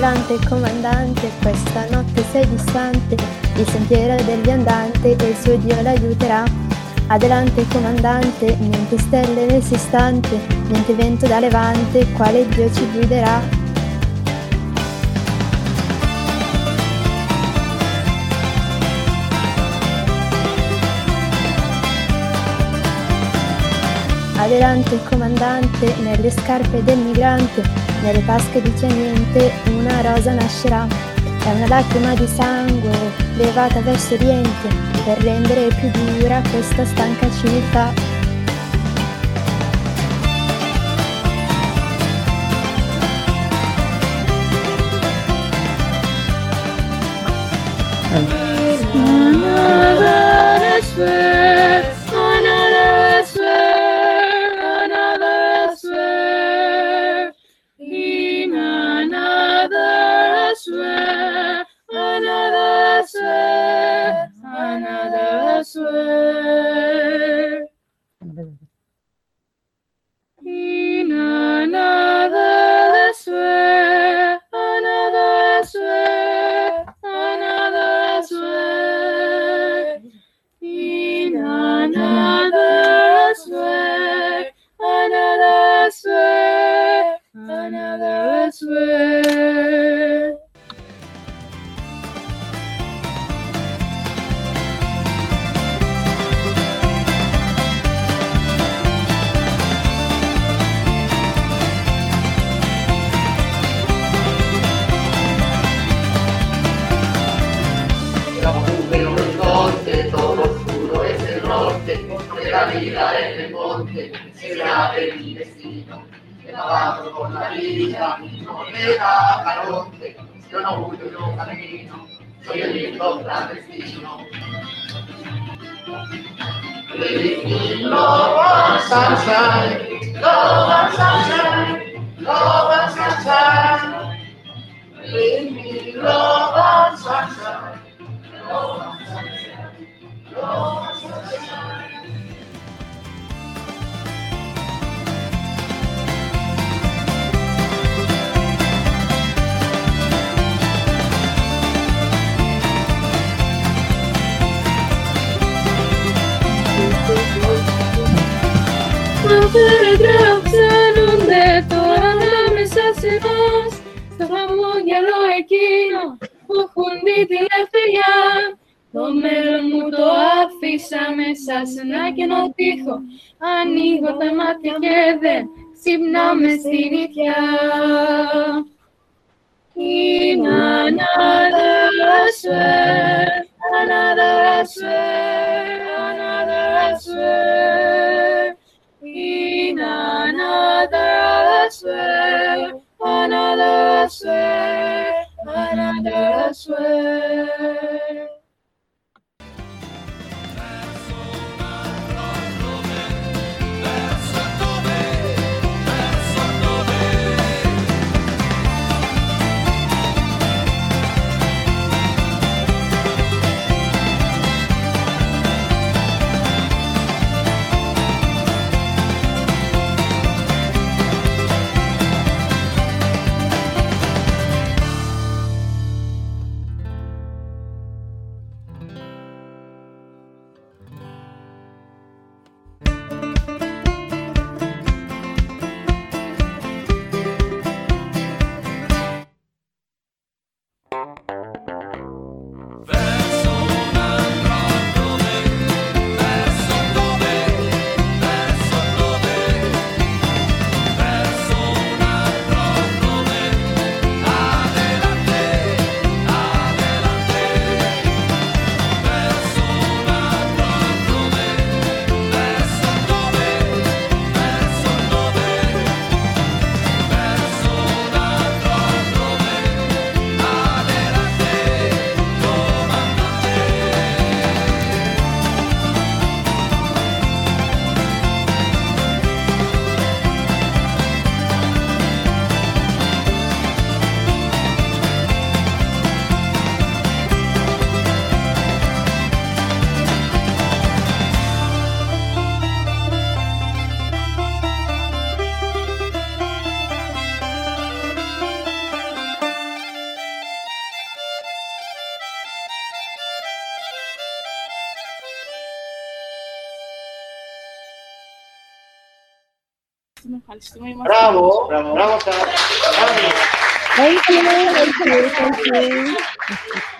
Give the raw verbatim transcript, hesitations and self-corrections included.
Adelante comandante, questa notte sei distante, il sentiero del viandante e il suo Dio l'aiuterà. Adelante comandante, niente stelle nel istante, niente vento da levante, quale Dio ci guiderà. Adelante comandante, nelle scarpe del migrante, nelle tasche di chi ha niente, una rosa nascerà. È una lacrima di sangue levata verso Oriente, per rendere più dura questa stanca civiltà. La vita è nel monte, si apre il destino, e lavato con la vita, non le da carote, io non ho avuto il mio cammino, sono io libero clandestino. Leave love and sunshine, love and sunshine, love and sunshine. Leave me love and sunshine, love and sunshine, love and sunshine. Περιγράψαν τώρα ανάμεσα σε εμάς στο χαμόγελο εκείνο που έχουν δει τη ελευθεριά. Το μέλλον μου το άφησα μέσα σε ένα κενό τοίχο. Ανοίγω τα μάτια και δεν ξυπνάμε στην νύχια. In another swear, another swear, another swear. In another swear, another swear, another swear. ευχαριστούμε. Είμαστε Μπράβο, μπράβο σας. Thank you, thank you, thank you.